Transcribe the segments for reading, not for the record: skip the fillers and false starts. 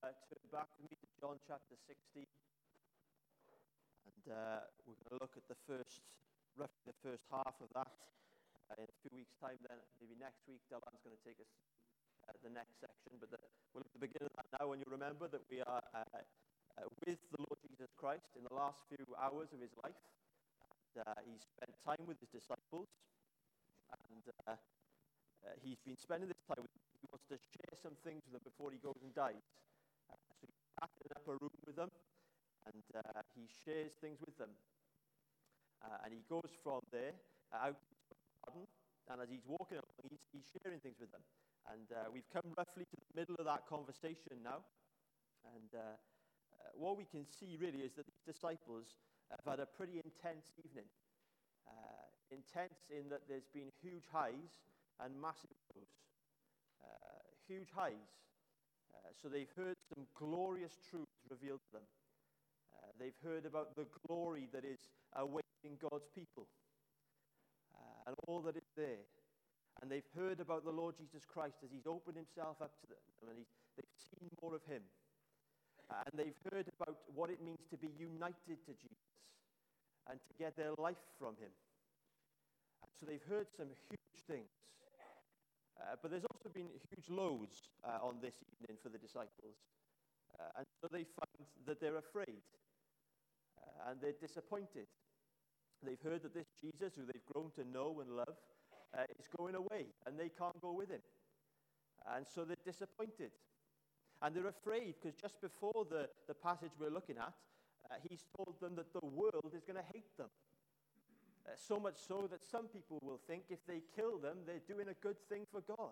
turn back with me to John chapter 16, and we're going to look at roughly the first half of that in a few weeks' time. Then maybe next week, Dylan's going to take us the next section. But we're at the beginning of that now, and you remember that we are with the Lord Jesus Christ in the last few hours of his life. He spent time with his disciples, and he's been spending this time with them. He wants to share some things with them before he goes and dies. So he's back in an upper room with them, and he shares things with them. And he goes from there out into the garden, and as he's walking along, he's sharing things with them. And we've come roughly to the middle of that conversation now. And what we can see really is that these disciples have had a pretty intense evening. Intense in that there's been huge highs and massive lows. Huge highs. So they've heard some glorious truths revealed to them. They've heard about the glory that is awaiting God's people and all that is there. And they've heard about the Lord Jesus Christ as he's opened himself up to them, and they've seen more of him. And they've heard about what it means to be united to Jesus and to get their life from him. So they've heard some huge things. But there's also been huge lows on this evening for the disciples. And so they find that they're afraid. And they're disappointed. They've heard that this Jesus, who they've grown to know and love, is going away. And they can't go with him. And so they're disappointed. And they're afraid because just before the passage we're looking at, he's told them that the world is going to hate them. So much so that some people will think if they kill them, they're doing a good thing for God.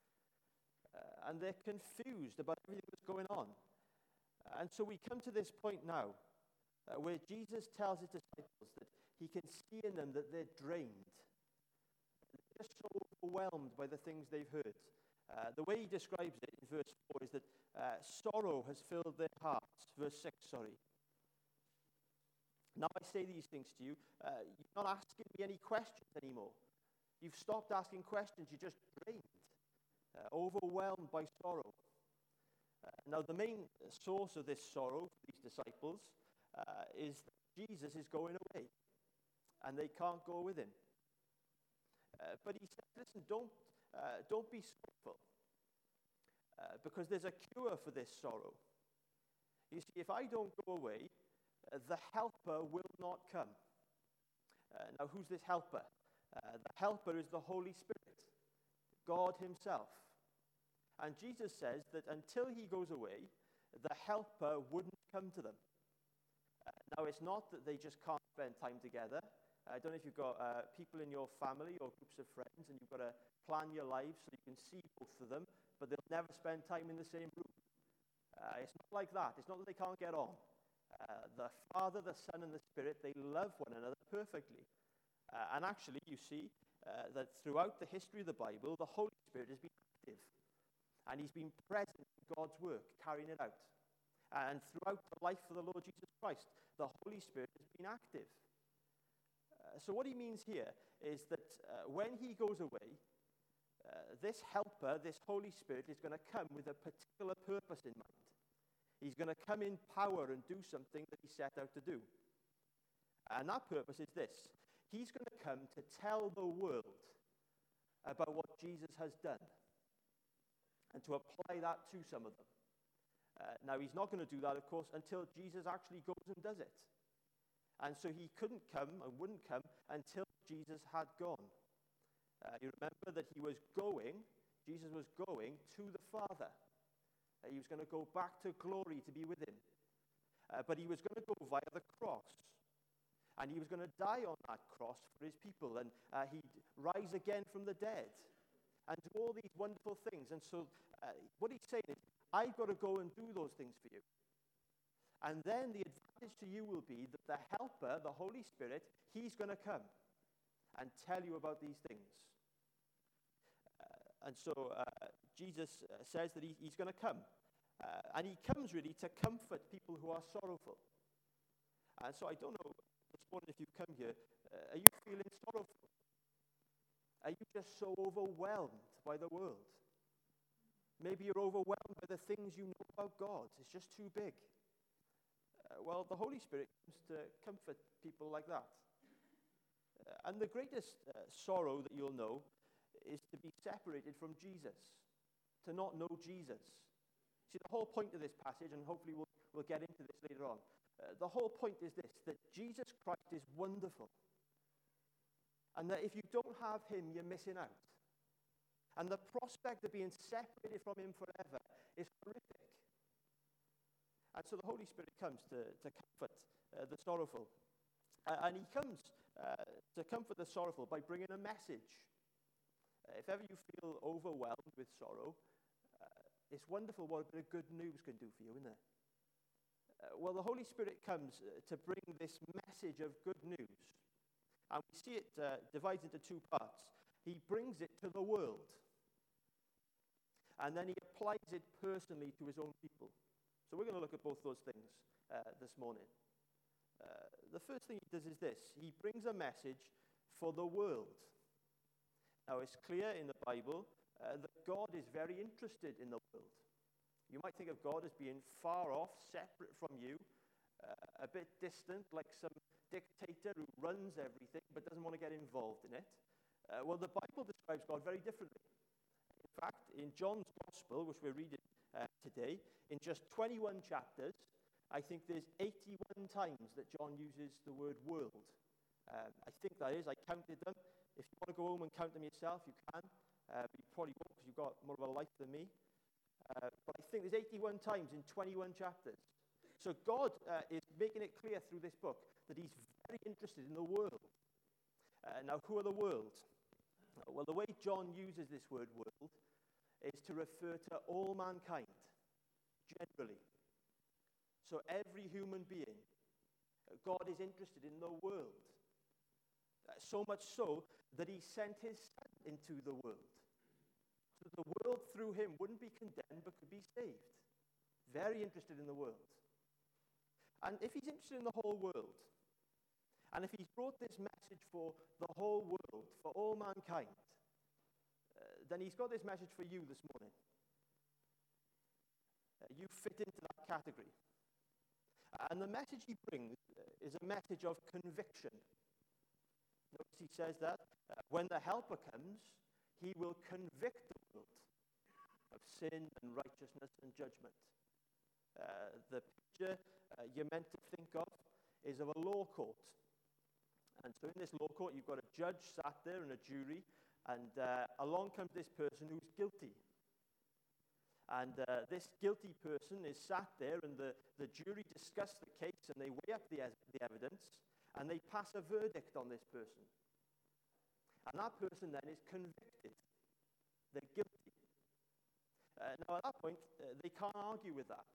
And they're confused about everything that's going on. And so we come to this point now where Jesus tells his disciples that he can see in them that they're drained. They're just so overwhelmed by the things they've heard. The way he describes it in verse 4 is that sorrow has filled their hearts. Verse 6, sorry. Now I say these things to you, you're not asking me any questions anymore. You've stopped asking questions, you're just drained, overwhelmed by sorrow. Now the main source of this sorrow for these disciples is that Jesus is going away, and they can't go with him. But he says, listen, don't be sorrowful, because there's a cure for this sorrow. You see, if I don't go away, the helper will not come. Now, who's this helper? The helper is the Holy Spirit, God himself. And Jesus says that until he goes away, the helper wouldn't come to them. Now, it's not that they just can't spend time together. I don't know if you've got people in your family or groups of friends, and you've got to plan your lives so you can see both of them, but they'll never spend time in the same room. It's not like that. It's not that they can't get on. The Father, the Son, and the Spirit, they love one another perfectly. And actually, you see that throughout the history of the Bible, the Holy Spirit has been active. And he's been present in God's work, carrying it out. And throughout the life of the Lord Jesus Christ, the Holy Spirit has been active. So what he means here is that when he goes away, this helper, this Holy Spirit, is going to come with a particular purpose in mind. He's going to come in power and do something that he set out to do. And that purpose is this. He's going to come to tell the world about what Jesus has done and to apply that to some of them. Now, he's not going to do that, of course, until Jesus actually goes and does it. And so he couldn't come and wouldn't come until Jesus had gone. You remember that Jesus was going to the Father. He was going to go back to glory to be with him. But he was going to go via the cross. And he was going to die on that cross for his people. And he'd rise again from the dead. And do all these wonderful things. And so what he's saying is, I've got to go and do those things for you. And then the advantage to you will be that the helper, the Holy Spirit, he's going to come and tell you about these things. And so Jesus says that he's going to come. And he comes really to comfort people who are sorrowful. And so I don't know this morning if you've come here, are you feeling sorrowful? Are you just so overwhelmed by the world? Maybe you're overwhelmed by the things you know about God. It's just too big. Well, the Holy Spirit comes to comfort people like that. And the greatest sorrow that you'll know is to be separated from Jesus, to not know Jesus. See, the whole point of this passage, and hopefully we'll get into this later on, the whole point is this, that Jesus Christ is wonderful. And that if you don't have him, you're missing out. And the prospect of being separated from him forever is horrific. And so the Holy Spirit comes to comfort the sorrowful. And he comes to comfort the sorrowful by bringing a message. If ever you feel overwhelmed with sorrow, it's wonderful what a bit of good news can do for you, isn't it? Well, the Holy Spirit comes to bring this message of good news. And we see it divides into two parts. He brings it to the world. And then he applies it personally to his own people. So we're going to look at both those things this morning. The first thing he does is this. He brings a message for the world. Now, it's clear in the Bible that God is very interested in the world. You might think of God as being far off, separate from you, a bit distant, like some dictator who runs everything but doesn't want to get involved in it. Well, the Bible describes God very differently. In fact, in John's Gospel, which we're reading today, in just 21 chapters, I think there's 81 times that John uses the word world. I think that is, I counted them. If you want to go home and count them yourself, you can. But you probably won't because you've got more of a life than me. But I think there's 81 times in 21 chapters. So God is making it clear through this book that he's very interested in the world. Now, who are the world? Well, the way John uses this word world is to refer to all mankind, generally. So every human being, God is interested in the world. So much so that he sent his son into the world. So the world through him wouldn't be condemned but could be saved. Very interested in the world. And if he's interested in the whole world, and if he's brought this message for the whole world, for all mankind, then he's got this message for you this morning. You fit into that category. And the message he brings is a message of conviction. Notice he says that when the Helper comes, he will convict the world of sin and righteousness and judgment. The picture you're meant to think of is of a law court. And so in this law court, you've got a judge sat there and a jury, and along comes this person who's guilty. And this guilty person is sat there, and the jury discuss the case, and they weigh up the evidence, and they pass a verdict on this person. And that person then is convicted. They're guilty. Now, at that point, they can't argue with that.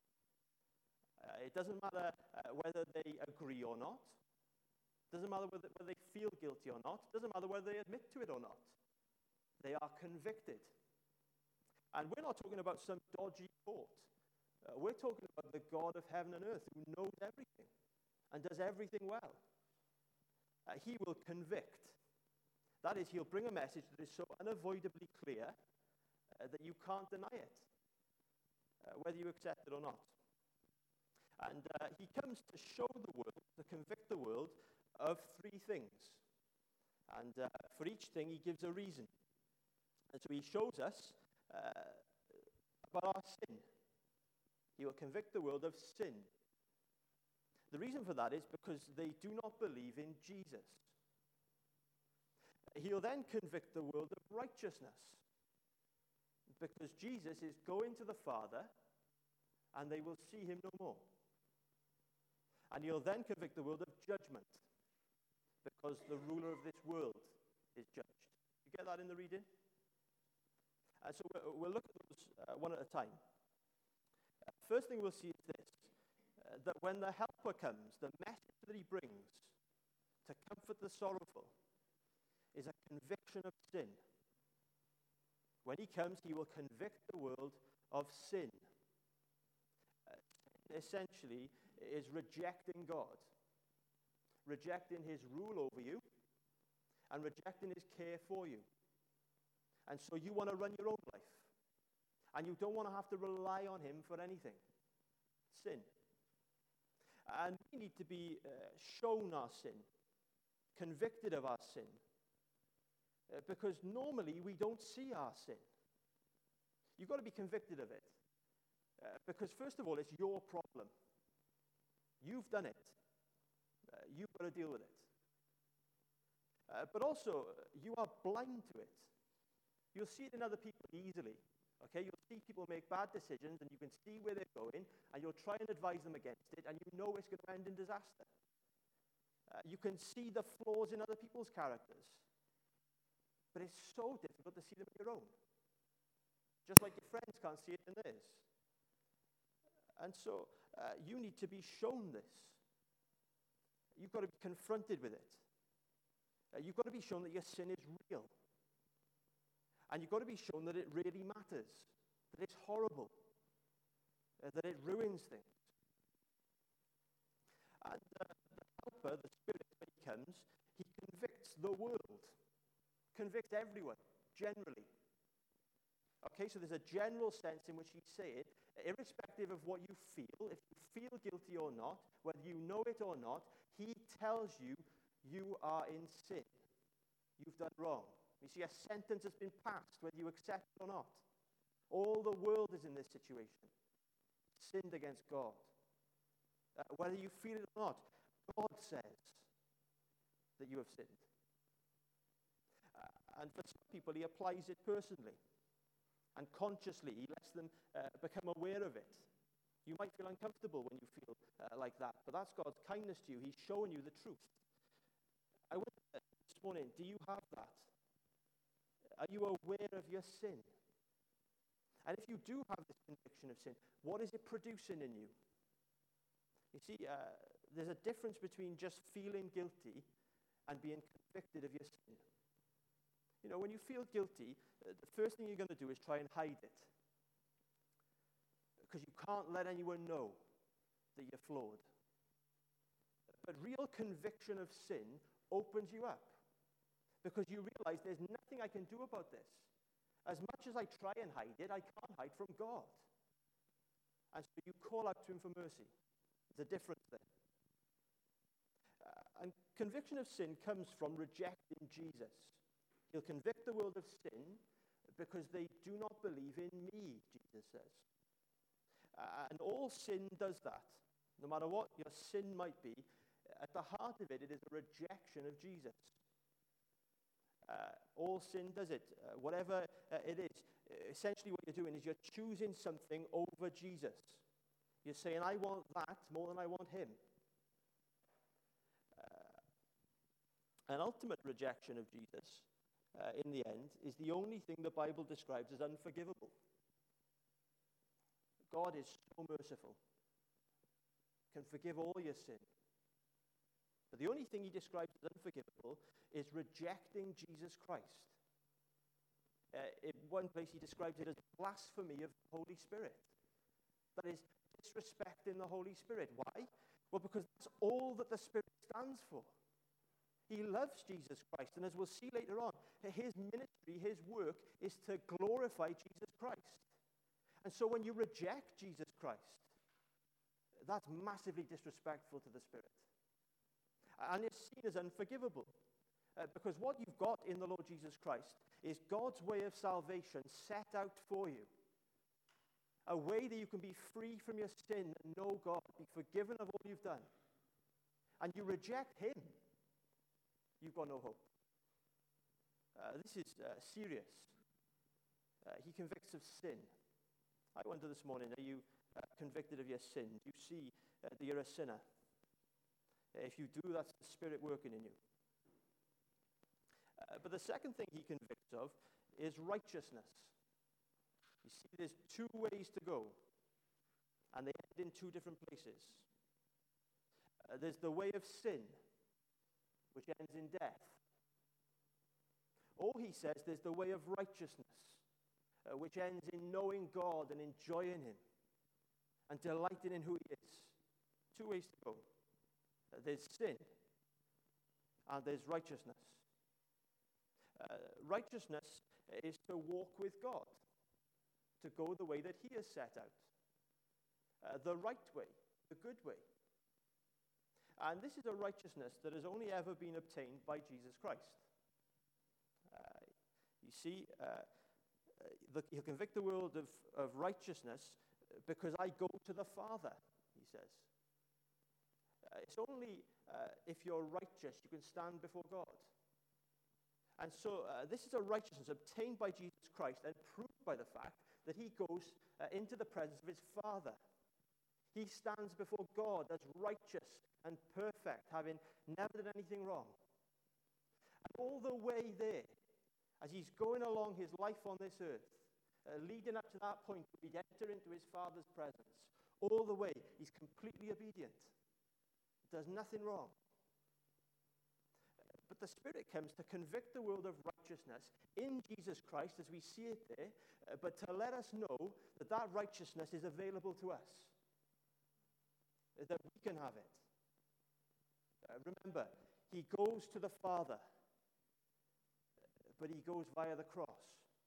It doesn't matter whether they agree or not. It doesn't matter whether they feel guilty or not. It doesn't matter whether they admit to it or not. They are convicted. And we're not talking about some dodgy court. We're talking about the God of heaven and earth who knows everything and does everything well. He will convict. That is, he'll bring a message that is so unavoidably clear that you can't deny it, whether you accept it or not. And he comes to show the world, to convict the world of three things. And for each thing, he gives a reason. And so he shows us about our sin. He will convict the world of sin. The reason for that is because they do not believe in Jesus. He'll then convict the world of righteousness, because Jesus is going to the Father and they will see him no more. And he'll then convict the world of judgment, because the ruler of this world is judged. You get that in the reading? So we'll look at those one at a time. First thing we'll see is this, that when the Helper comes, the message that he brings to comfort the sorrowful is a conviction of sin. When he comes, he will convict the world of sin. Essentially, is rejecting God, rejecting his rule over you, and rejecting his care for you. And so you want to run your own life. And you don't want to have to rely on him for anything. Sin. And we need to be shown our sin, convicted of our sin, because normally we don't see our sin. You've got to be convicted of it, because first of all, it's your problem. You've done it. You've got to deal with it. But also, you are blind to it. You'll see it in other people easily. Okay, you'll see people make bad decisions, and you can see where they're going, and you'll try and advise them against it, and you know it's going to end in disaster. You can see the flaws in other people's characters, but it's so difficult to see them in your own. Just like your friends can't see it in theirs. And so, you need to be shown this. You've got to be confronted with it. You've got to be shown that your sin is real. And you've got to be shown that it really matters, that it's horrible, that it ruins things. And the helper, the Spirit, when he comes, he convicts the world, convicts everyone, generally. Okay, so there's a general sense in which he's saying, irrespective of what you feel, if you feel guilty or not, whether you know it or not, he tells you, you are in sin. You've done wrong. You see, a sentence has been passed, whether you accept it or not. All the world is in this situation. Sinned against God. Whether you feel it or not, God says that you have sinned. And for some people, he applies it personally. And consciously, he lets them become aware of it. You might feel uncomfortable when you feel like that, but that's God's kindness to you. He's showing you the truth. I wonder this morning, do you have that? Are you aware of your sin? And if you do have this conviction of sin, what is it producing in you? You see, there's a difference between just feeling guilty and being convicted of your sin. You know, when you feel guilty, the first thing you're going to do is try and hide it. Because you can't let anyone know that you're flawed. But real conviction of sin opens you up. Because you realize there's nothing I can do about this. As much as I try and hide it, I can't hide from God. And so you call out to him for mercy. There's a difference there. And conviction of sin comes from rejecting Jesus. He'll convict the world of sin because they do not believe in me, Jesus says. And all sin does that. No matter what your sin might be, at the heart of it, it is a rejection of Jesus. All sin does it, whatever it is. Essentially what you're doing is you're choosing something over Jesus. You're saying, I want that more than I want him. An ultimate rejection of Jesus, in the end, is the only thing the Bible describes as unforgivable. God is so merciful, can forgive all your sin. But the only thing he describes as unforgivable is rejecting Jesus Christ. In one place he describes it as blasphemy of the Holy Spirit. That is, disrespecting the Holy Spirit. Why? Well, because that's all that the Spirit stands for. He loves Jesus Christ, and as we'll see later on, his ministry, his work, is to glorify Jesus Christ. And so when you reject Jesus Christ, that's massively disrespectful to the Spirit. And it's seen as unforgivable. Because what you've got in the Lord Jesus Christ is God's way of salvation set out for you. A way that you can be free from your sin and know God, be forgiven of all you've done. And you reject him, you've got no hope. This is serious. He convicts of sin. I wonder this morning, are you convicted of your sin? Do you see that you're a sinner? If you do, that's the Spirit working in you. But the second thing he convicts of is righteousness. You see, there's two ways to go, and they end in two different places. There's the way of sin, which ends in death. Or he says there's the way of righteousness, which ends in knowing God and enjoying him and delighting in who he is. Two ways to go. There's sin and there's righteousness. Righteousness is to walk with God. to go the way that he has set out. The right way, the good way. And this is a righteousness that has only ever been obtained by Jesus Christ. You see, he'll convict the world of righteousness because I go to the Father, he says. It's only if you're righteous you can stand before God. And so this is a righteousness obtained by Jesus Christ and proved by the fact that he goes into the presence of his Father. He stands before God as righteous and perfect, having never done anything wrong. And all the way there, as he's going along his life on this earth, leading up to that point where he'd enter into his Father's presence, all the way he's completely obedient. Does nothing wrong. But the Spirit comes to convict the world of righteousness in Jesus Christ as we see it there, but to let us know that that righteousness is available to us, that we can have it. Remember, he goes to the Father, but he goes via the cross.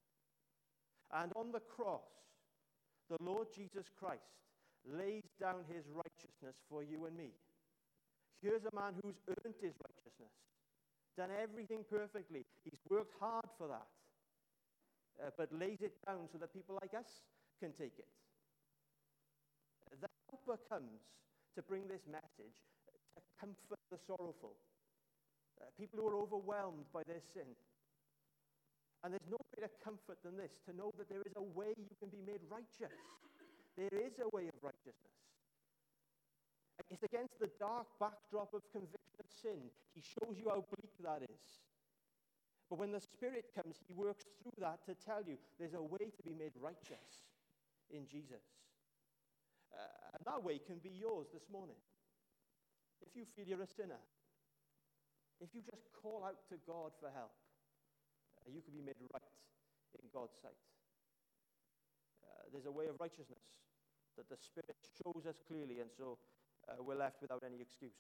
And on the cross, the Lord Jesus Christ lays down his righteousness for you and me. Here's a man who's earned his righteousness, done everything perfectly. He's worked hard for that, but lays it down so that people like us can take it. The helper comes to bring this message, to comfort the sorrowful, people who are overwhelmed by their sin. And there's no greater comfort than this, to know that there is a way you can be made righteous. There is a way of righteousness. It's against the dark backdrop of conviction of sin. He shows you how bleak that is. But when the Spirit comes, he works through that to tell you there's a way to be made righteous in Jesus. And that way can be yours this morning. If you feel you're a sinner, if you just call out to God for help, you can be made right in God's sight. There's a way of righteousness that the Spirit shows us clearly, and so we're left without any excuse.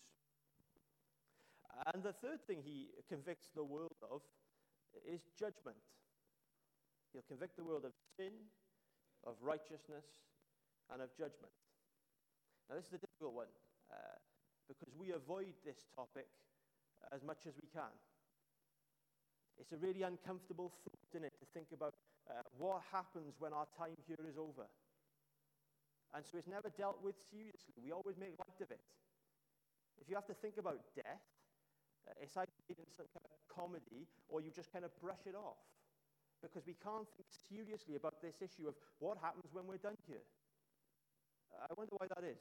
And the third thing he convicts the world of is judgment. He'll convict the world of sin, of righteousness, and of judgment. Now, this is a difficult one, because we avoid this topic as much as we can. It's a really uncomfortable thought, isn't it, to think about what happens when our time here is over. And so it's never dealt with seriously. We always make light of it. If you have to think about death, it's either in some kind of comedy or you just kind of brush it off, because we can't think seriously about this issue of what happens when we're done here. I wonder why that is.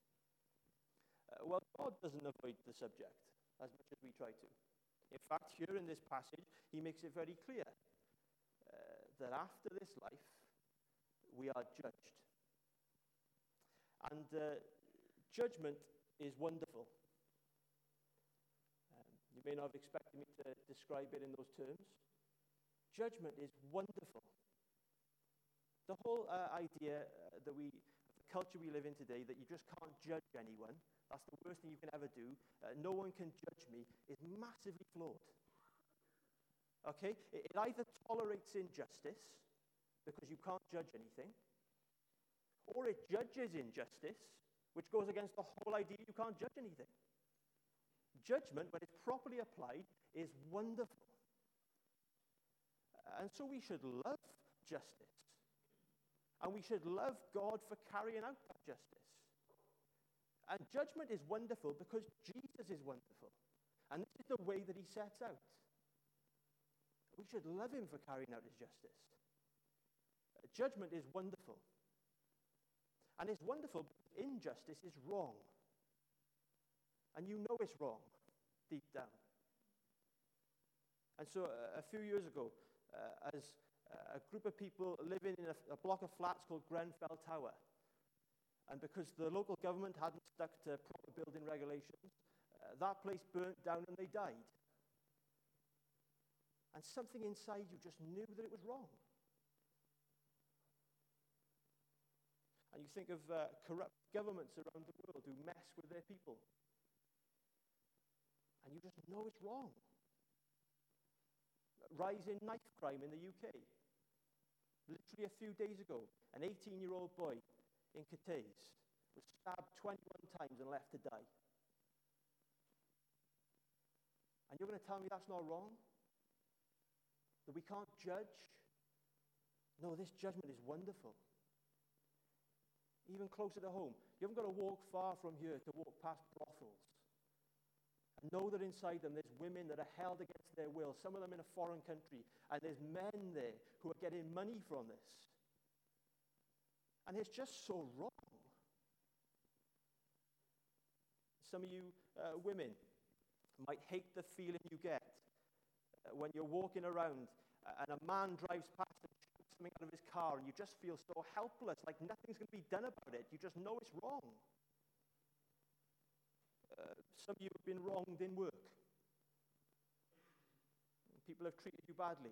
Well, God doesn't avoid the subject as much as we try to. In fact, here in this passage, he makes it very clear that after this life, we are judged. And judgment is wonderful. You may not have expected me to describe it in those terms. Judgment is wonderful. The whole idea the culture we live in today, that you just can't judge anyone, that's the worst thing you can ever do, no one can judge me, is massively flawed. Okay? It either tolerates injustice, because you can't judge anything, or it judges injustice, which goes against the whole idea you can't judge anything. Judgment, when it's properly applied, is wonderful. And so we should love justice. And we should love God for carrying out that justice. And judgment is wonderful because Jesus is wonderful. And this is the way that he sets out. We should love him for carrying out his justice. Judgment is wonderful. And it's wonderful because injustice is wrong. And you know it's wrong, deep down. And so a few years ago, as a group of people living in a block of flats called Grenfell Tower, and because the local government hadn't stuck to proper building regulations, that place burnt down and they died. And something inside you just knew that it was wrong. And you think of corrupt governments around the world who mess with their people. And you just know it's wrong. Rise in knife crime in the UK. Literally a few days ago, an 18-year-old boy in Cathays was stabbed 21 times and left to die. And you're going to tell me that's not wrong? That we can't judge? No, this judgment is wonderful. Even closer to home. You haven't got to walk far from here to walk past brothels. And know that inside them there's women that are held against their will, some of them in a foreign country, and there's men there who are getting money from this. And it's just so wrong. Some of you women might hate the feeling you get when you're walking around and a man drives past and shoots something out of his car, and you just feel so helpless, like nothing's going to be done about it. You just know it's wrong. Some of you have been wronged in work. People have treated you badly.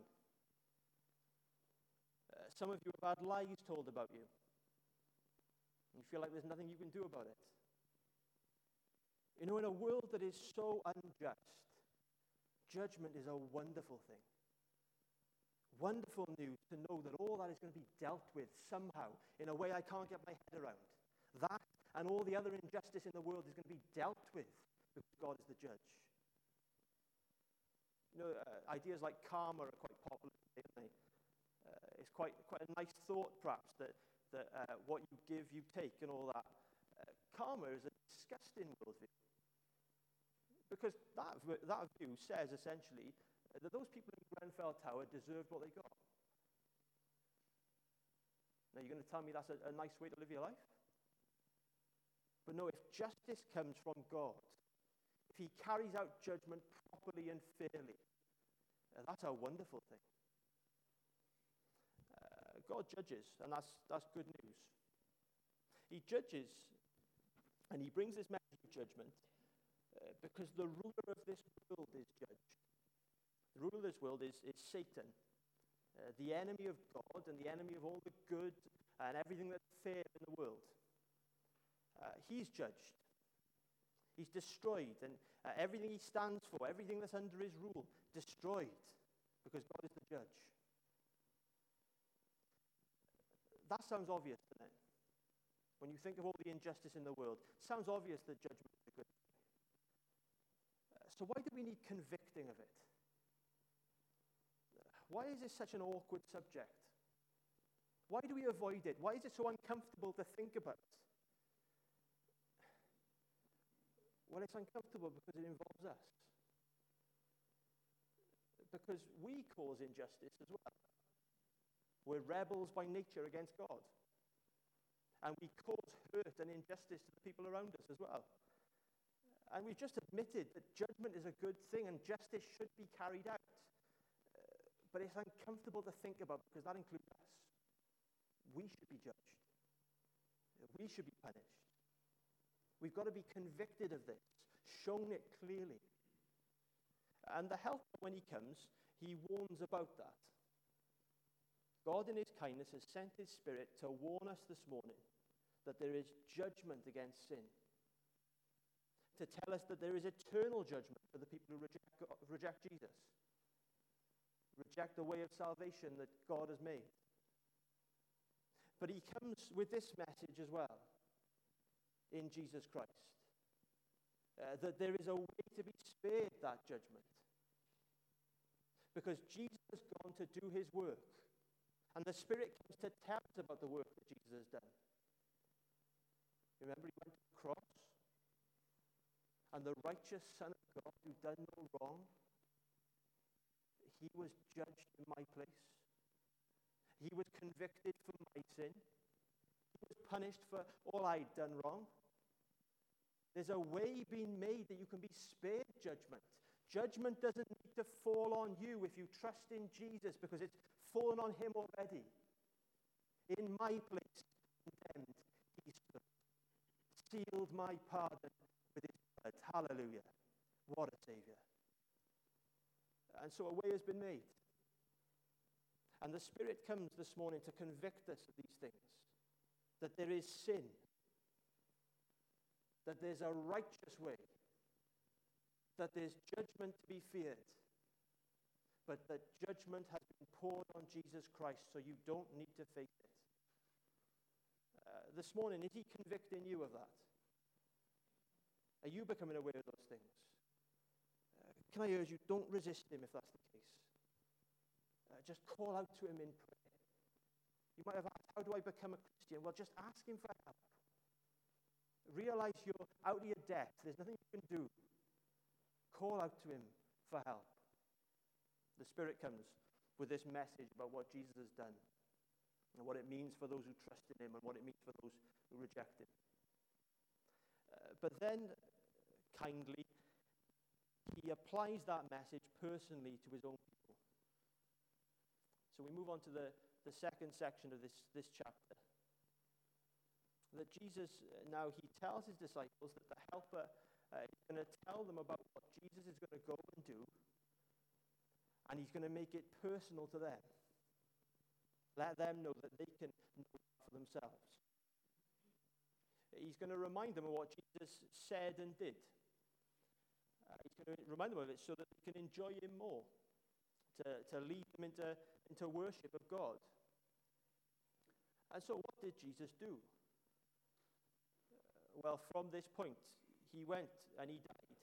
Some of you have had lies told about you. You feel like there's nothing you can do about it. You know, in a world that is so unjust, judgment is a wonderful thing. Wonderful news to know that all that is going to be dealt with somehow in a way I can't get my head around. That and all the other injustice in the world is going to be dealt with because God is the judge. You know, ideas like karma are quite popular today, aren't they? It's quite a nice thought, perhaps, that what you give, you take, and all that. Karma is a disgusting worldview. Because that view says, essentially, that those people in Grenfell Tower deserved what they got. Now, you're going to tell me that's a nice way to live your life? But no, if justice comes from God, if he carries out judgment properly and fairly, that's a wonderful thing. God judges, and that's good news. He judges, and he brings this message of judgment because the ruler of this world is judged. The ruler of this world is Satan, the enemy of God and the enemy of all the good and everything that's fair in the world. He's judged. He's destroyed, and everything he stands for, everything that's under his rule, destroyed, because God is the judge. That sounds obvious, doesn't it? When you think of all the injustice in the world, it sounds obvious that judgment is a good thing. So why do we need convicting of it? Why is this such an awkward subject? Why do we avoid it? Why is it so uncomfortable to think about? Well, it's uncomfortable because it involves us. Because we cause injustice as well. We're rebels by nature against God. And we cause hurt and injustice to the people around us as well. And we've just admitted that judgment is a good thing and justice should be carried out. But it's uncomfortable to think about because that includes us. We should be judged. We should be punished. We've got to be convicted of this, shown it clearly. And the helper, when he comes, he warns about that. God in his kindness has sent his Spirit to warn us this morning that there is judgment against sin. To tell us that there is eternal judgment for the people who reject Jesus. Reject the way of salvation that God has made. But he comes with this message as well in Jesus Christ. That there is a way to be spared that judgment. Because Jesus has gone to do his work. And the Spirit comes to tell us about the work that Jesus has done. Remember, he went to the cross, and the righteous Son of God who done no wrong, he was judged in my place. He was convicted for my sin. He was punished for all I'd done wrong. There's a way being made that you can be spared judgment. Judgment doesn't need to fall on you if you trust in Jesus, because it's fallen on him already. In my place, condemned, he stood. Sealed my pardon with his blood. Hallelujah. What a Savior. And so a way has been made. And the Spirit comes this morning to convict us of these things. That there is sin. That there's a righteous way. That there's judgment to be feared. But that judgment has been poured on Jesus Christ so you don't need to face it. This morning, is he convicting you of that? Are you becoming aware of those things? Can I urge you, don't resist him if that's the case. Just call out to him in prayer. You might have asked, how do I become a Christian? Well, just ask him for help. Realize you're out of your depth. There's nothing you can do. Call out to him for help. The Spirit comes with this message about what Jesus has done and what it means for those who trust in him and what it means for those who reject him. But then, kindly, he applies that message personally to his own people. So we move on to the second section of this chapter. That Jesus, now he tells his disciples that the Helper is going to tell them about what Jesus is going to go and do, and he's going to make it personal to them. Let them know that they can know for themselves. He's going to remind them of what Jesus said and did. He's going to remind them of it so that they can enjoy him more, to lead them into worship of God. And so what did Jesus do? Well, from this point, he went and he died.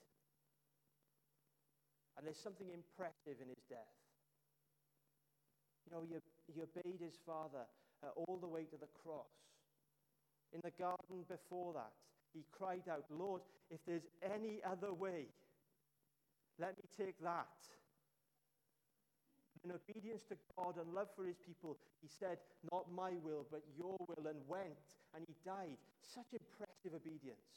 And there's something impressive in his death. You know, he obeyed his Father all the way to the cross. In the garden before that, he cried out, Lord, if there's any other way, let me take that. In obedience to God and love for his people, he said, not my will, but your will, and went, and he died. Such impressive obedience.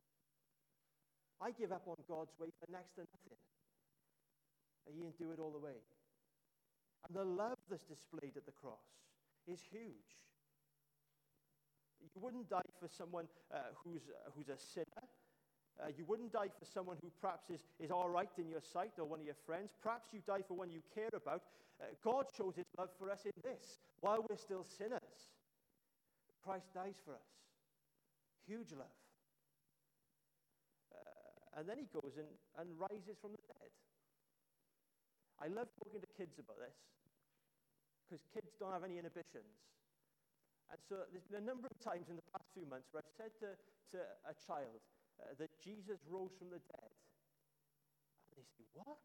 I give up on God's way for next to nothing. And he didn't do it all the way. And the love that's displayed at the cross is huge. You wouldn't die for someone who's a sinner. You wouldn't die for someone who perhaps is all right in your sight or one of your friends. Perhaps you die for one you care about. God shows his love for us in this. While we're still sinners, Christ dies for us. Huge love. And then he goes and rises from the dead. I love talking to kids about this because kids don't have any inhibitions. And so there's been a number of times in the past few months where I've said to a child that Jesus rose from the dead. And they say, what?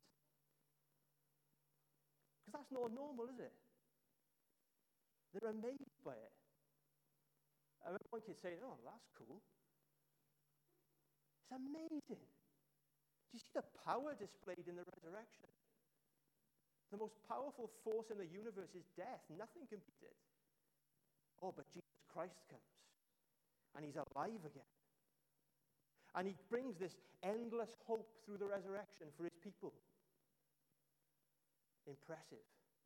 Because that's not normal, is it? They're amazed by it. I remember one kid saying, oh, that's cool. It's amazing. Do you see the power displayed in the resurrection? The most powerful force in the universe is death. Nothing can beat it. Oh, but Jesus Christ comes, and he's alive again. And he brings this endless hope through the resurrection for his people. Impressive.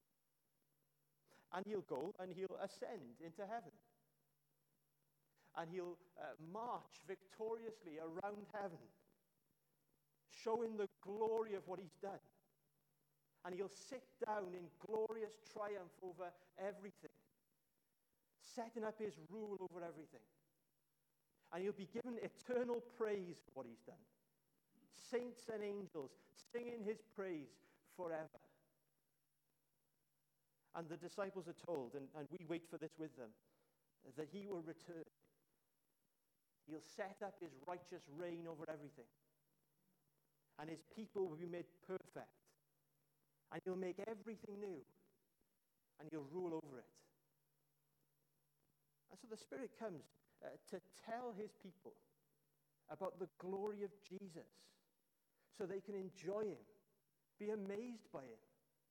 And he'll go and he'll ascend into heaven. And he'll march victoriously around heaven, showing the glory of what he's done. And he'll sit down in glorious triumph over everything, setting up his rule over everything. And he'll be given eternal praise for what he's done. Saints and angels singing his praise forever. And the disciples are told, and we wait for this with them, that he will return. He'll set up his righteous reign over everything. And his people will be made perfect. And he'll make everything new. And he'll rule over it. And so the Spirit comes to tell his people about the glory of Jesus so they can enjoy him, be amazed by him.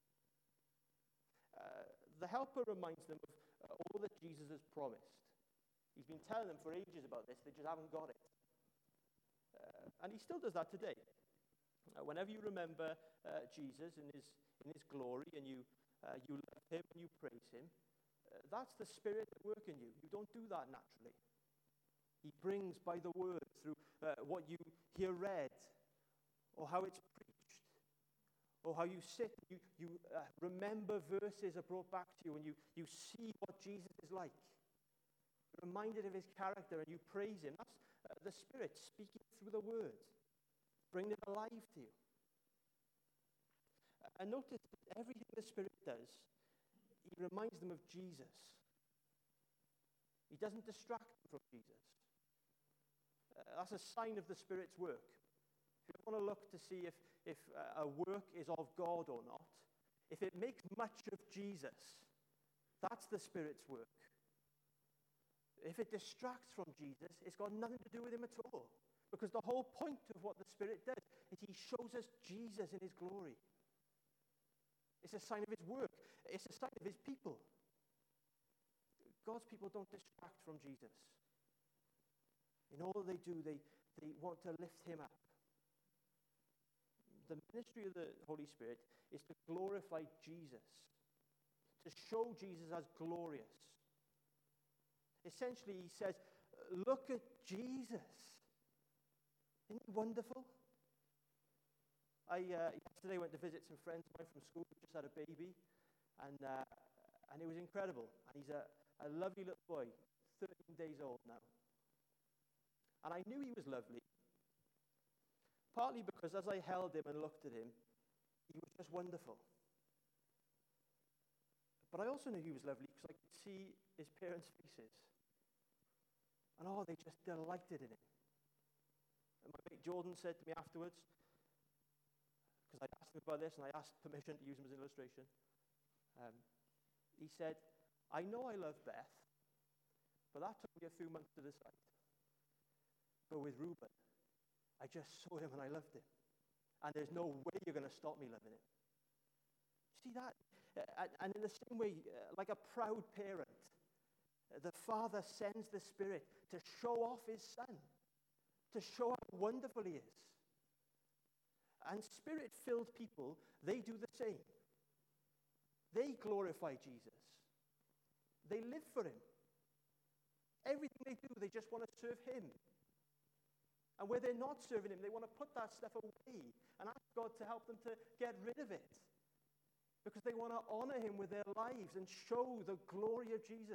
The Helper reminds them of all that Jesus has promised. He's been telling them for ages about this, they just haven't got it. And he still does that today. Whenever you remember Jesus in his glory and you love him and you praise him, that's the Spirit at work in you. You don't do that naturally. He brings by the word through what you hear read, or how it's preached, or how you sit, you remember verses are brought back to you, and you see what Jesus is like. You're reminded of his character, and you praise him. That's the Spirit speaking through the word, bringing it alive to you. And notice that everything the Spirit does he reminds them of Jesus. He doesn't distract them from Jesus. That's a sign of the Spirit's work. If you want to look to see if a work is of God or not, if it makes much of Jesus, that's the Spirit's work. If it distracts from Jesus, it's got nothing to do with him at all. Because the whole point of what the Spirit does is he shows us Jesus in his glory. It's a sign of his work. It's a sign of his people. God's people don't distract from Jesus. In all they do, they want to lift him up. The ministry of the Holy Spirit is to glorify Jesus, to show Jesus as glorious. Essentially, he says, look at Jesus. Isn't he wonderful? I yesterday went to visit some friends of mine from school who just had a baby, and it was incredible. And he's a lovely little boy, 13 days old now. And I knew he was lovely, partly because as I held him and looked at him, he was just wonderful. But I also knew he was lovely because I could see his parents' faces. And they just delighted in him. And my mate Jordan said to me afterwards, because I asked him about this and I asked permission to use him as an illustration, he said, I know I love Beth, but that took me a few months to decide. But with Reuben, I just saw him and I loved him. And there's no way you're going to stop me loving him. See that? And in the same way, like a proud parent, the Father sends the Spirit to show off his Son, to show how wonderful he is. And Spirit-filled people, they do the same. They glorify Jesus. They live for him. Everything they do, they just want to serve him. And where they're not serving him, they want to put that stuff away and ask God to help them to get rid of it. Because they want to honor him with their lives and show the glory of Jesus.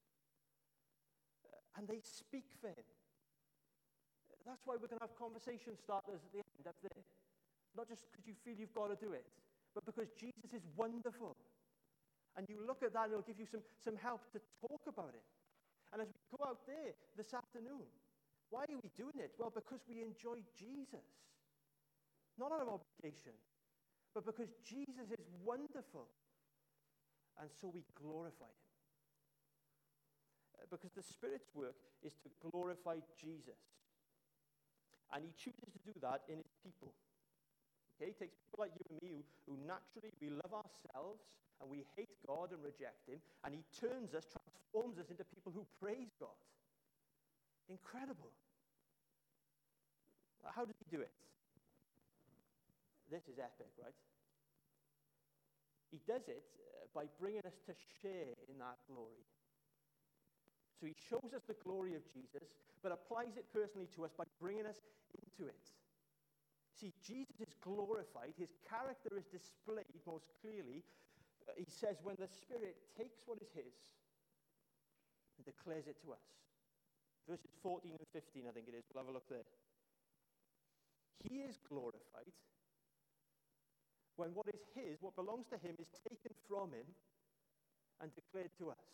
And they speak for him. That's why we're going to have conversation starters at the end up there. Not just because you feel you've got to do it, but because Jesus is wonderful. And you look at that and it'll give you some help to talk about it. And as we go out there this afternoon, why are we doing it? Well, because we enjoy Jesus. Not out of obligation, but because Jesus is wonderful. And so we glorify him. Because the Spirit's work is to glorify Jesus. And he chooses to do that in his people. Okay, he takes people like you and me who naturally, we love ourselves and we hate God and reject him. And he turns us, transforms us into people who praise God. Incredible. How does he do it? This is epic, right? He does it by bringing us to share in that glory. So he shows us the glory of Jesus, but applies it personally to us by bringing us into it. See, Jesus is glorified. His character is displayed most clearly. He says when the Spirit takes what is his and declares it to us. Verses 14 and 15, I think it is. We'll have a look there. He is glorified when what is his, what belongs to him, is taken from him and declared to us.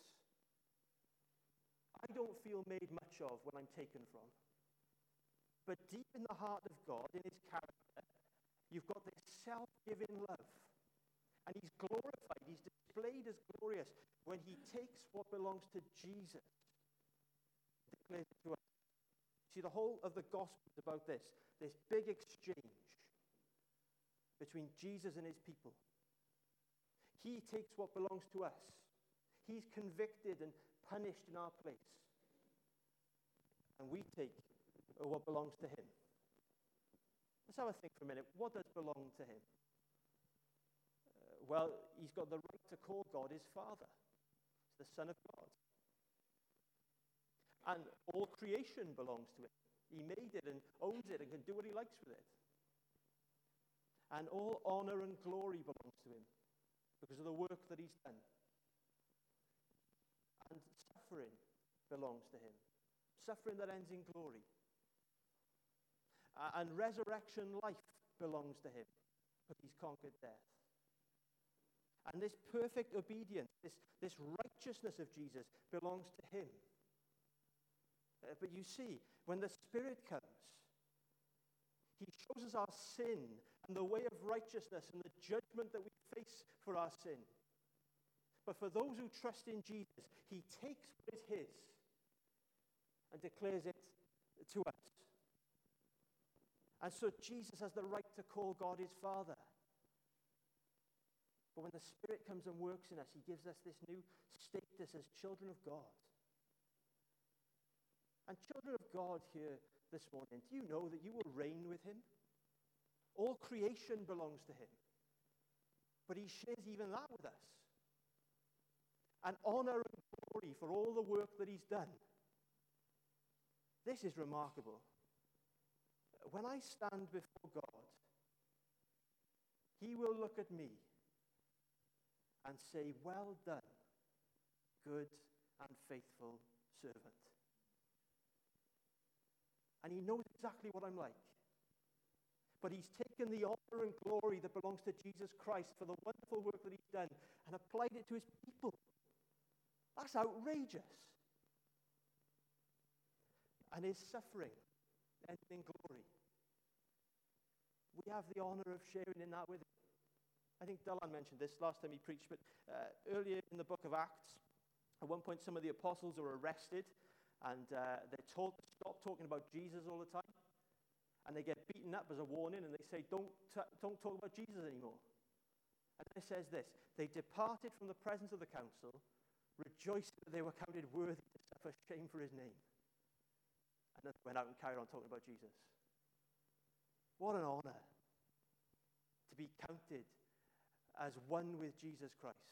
I don't feel made much of when I'm taken from. But deep in the heart of God, in his character, you've got this self-giving love. And he's glorified, he's displayed as glorious when he takes what belongs to Jesus and declares it to us. See, the whole of the gospel is about this big exchange between Jesus and his people. He takes what belongs to us. He's convicted and punished in our place. And we take what belongs to him. Let's have a think for a minute. What does belong to him? Well, he's got the right to call God his Father. He's the Son of God. And all creation belongs to him. He made it and owns it and can do what he likes with it. And all honor and glory belongs to him because of the work that he's done. And suffering belongs to him. Suffering that ends in glory. And resurrection life belongs to him because he's conquered death. And this perfect obedience, this righteousness of Jesus belongs to him. But you see, when the Spirit comes, he shows us our sin and the way of righteousness and the judgment that we face for our sin. But for those who trust in Jesus, he takes what is his and declares it to us. And so Jesus has the right to call God his Father. But when the Spirit comes and works in us, he gives us this new status as children of God. And children of God here this morning, do you know that you will reign with him? All creation belongs to him. But he shares even that with us. And honor and glory for all the work that he's done. This is remarkable. When I stand before God, he will look at me and say, "Well done, good and faithful servant." And he knows exactly what I'm like. But he's taken the honor and glory that belongs to Jesus Christ for the wonderful work that he's done and applied it to his people. That's outrageous. And his suffering ended in glory. We have the honor of sharing in that with him. I think Dylan mentioned this last time he preached, but earlier in the book of Acts, at one point some of the apostles are arrested, and they're told to stop talking about Jesus all the time. And they get beaten up as a warning, and they say, don't talk about Jesus anymore. And it says this: they departed from the presence of the council, rejoicing that they were counted worthy to suffer shame for his name. And then went out and carried on talking about Jesus. What an honor to be counted as one with Jesus Christ.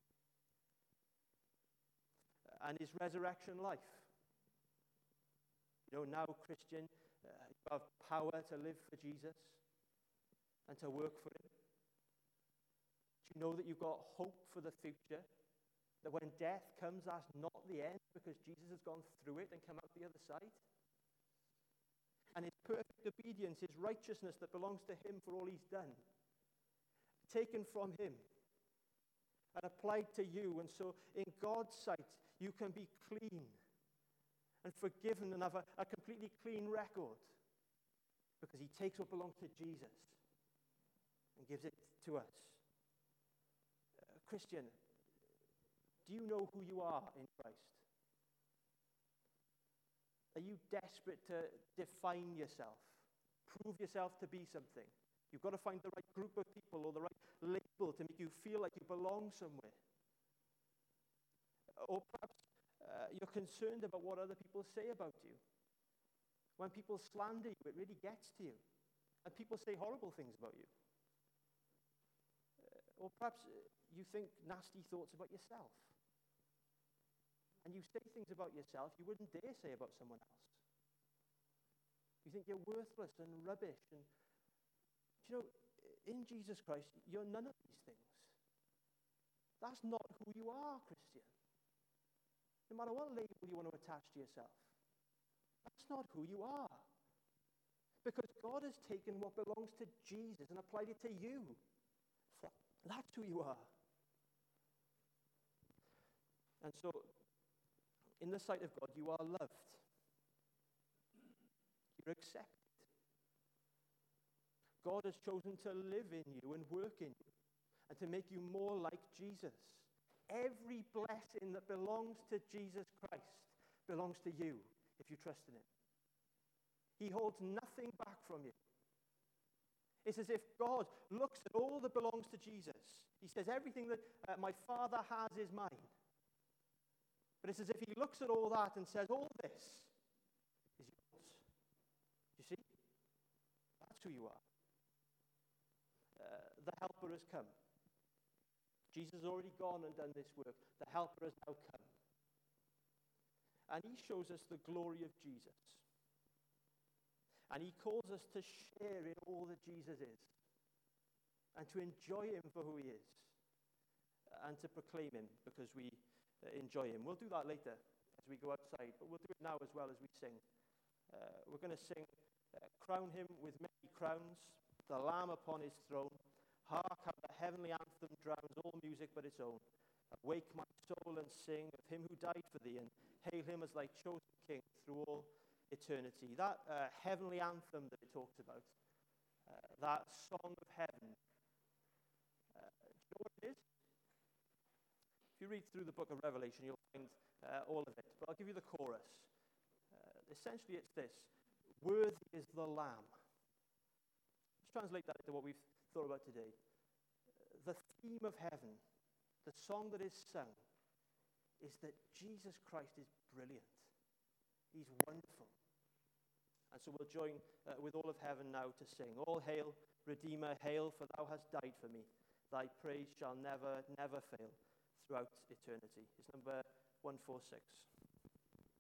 And his resurrection life. You know, now, Christian, you have power to live for Jesus and to work for him. Do you know that you've got hope for the future? That when death comes, that's not the end, because Jesus has gone through it and come out the other side? And his perfect obedience, his righteousness that belongs to him for all he's done, taken from him and applied to you. And so in God's sight, you can be clean and forgiven and have a completely clean record, because he takes what belongs to Jesus and gives it to us. Christian, do you know who you are in Christ? Are you desperate to define yourself, prove yourself to be something? You've got to find the right group of people or the right label to make you feel like you belong somewhere. Or perhaps you're concerned about what other people say about you. When people slander you, it really gets to you. And people say horrible things about you. Or perhaps you think nasty thoughts about yourself. And you say things about yourself you wouldn't dare say about someone else. You think you're worthless and rubbish. And you know, in Jesus Christ, you're none of these things. That's not who you are, Christian. No matter what label you want to attach to yourself, that's not who you are. Because God has taken what belongs to Jesus and applied it to you. That's who you are. And so, in the sight of God, you are loved. You're accepted. God has chosen to live in you and work in you and to make you more like Jesus. Every blessing that belongs to Jesus Christ belongs to you if you trust in him. He holds nothing back from you. It's as if God looks at all that belongs to Jesus. He says, everything that my Father has is mine. But it's as if he looks at all that and says, all this is yours. You see? That's who you are. The helper has come. Jesus has already gone and done this work. The helper has now come. And he shows us the glory of Jesus. And he calls us to share in all that Jesus is. And to enjoy him for who he is. And to proclaim him because we enjoy him. We'll do that later as we go outside, but we'll do it now as well as we sing. We're going to sing, crown him with many crowns, the Lamb upon his throne. Hark how the heavenly anthem anthem drowns all music but its own. Awake my soul and sing of him who died for thee, and hail him as thy chosen king through all eternity. That heavenly anthem that it talks about, that song of heaven, do you know what it is? If you read through the book of Revelation, you'll find all of it, but I'll give you the chorus. Essentially, it's this: worthy is the Lamb. Let's translate that into what we've thought about today. The theme of heaven, the song that is sung, is that Jesus Christ is brilliant. He's wonderful. And so we'll join with all of heaven now to sing. All hail, Redeemer, hail, for thou hast died for me. Thy praise shall never, never fail throughout eternity. It's number 146.